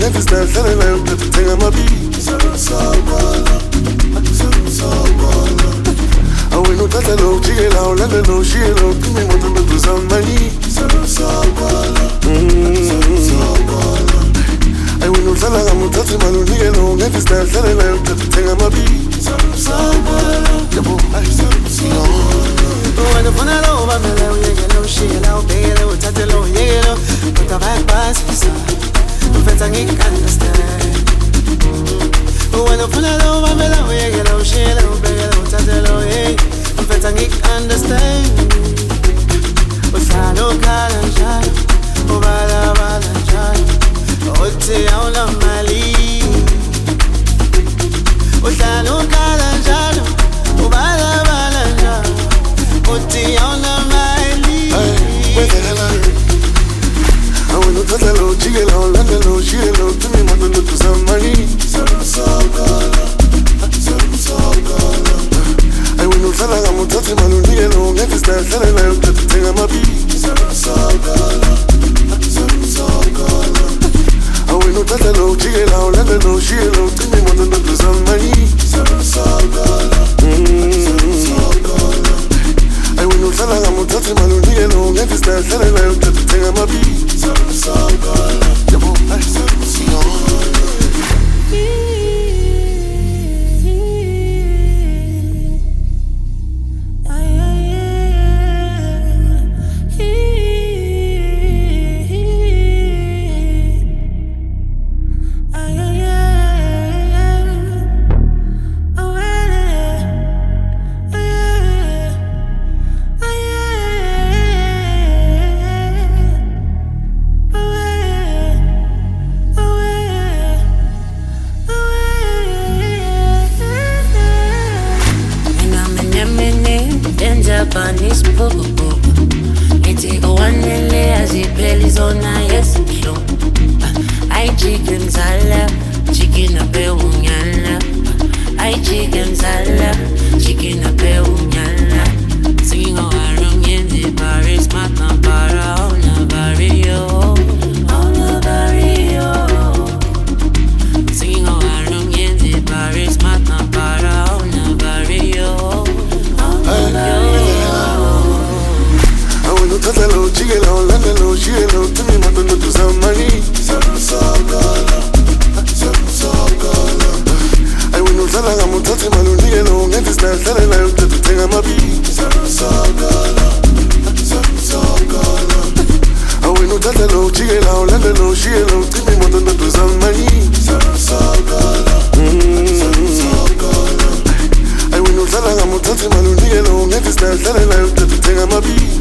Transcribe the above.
ngithi sihlale nayo ngithenga amabizi sawubona awena uthatha lo ujike la ulanda lo ushiye lo kimi imoto ndoduza mani sawubona awena uhlala ngamuthatha imali unike lo ngithi sihlale nayo ngithenga amabizi sawubona yabo When the fun of love, I'm in love, you get low, she low, big low, touch low, you know. Put the back pass, friends I need to understand. When the fun of love, I'm in love, you get low, she low, big low, touch low, yeah. Friends I need to understand. Usano kalanja, ubala balanja, oti aula mali. Usano kalanja, ubala balanja. Oti aula mali. Where the hell are you? I will not tell you, jiggle on, let the low, she low, to me, mother, look to some money. I will not tell you, I'm not touching my little low, let this dance, let it out, let the thing I'm a bee. I will not tell you, jiggle on, let the low, she low, to me, mother, look to some money. I will not tell her I'm not touching my little low, let this dance, let it out, let the thing I'm a bee. Japanese popo Itiko wanele azipeli zona yesiklo I chicken sala, chicken ape unyala I chicken sala, chicken ape unyala Singing around in the Paris, Mata para Ola barrio, Ola barrio Singing around in the Paris, Mata para Ola barrio Tata lo, jiggle lo, landa lo, she lo, to me, mother, no to some money. I will not tell her I'm not touching my little low, let this dance, let it out, let the thing I'm a bee. I will not tell her lo, jiggle lo, landa lo, she lo, to me, mother, no to some money. I will not tell her I'm not touching my little low, let this dance, let it out, let the thing I'm a bee.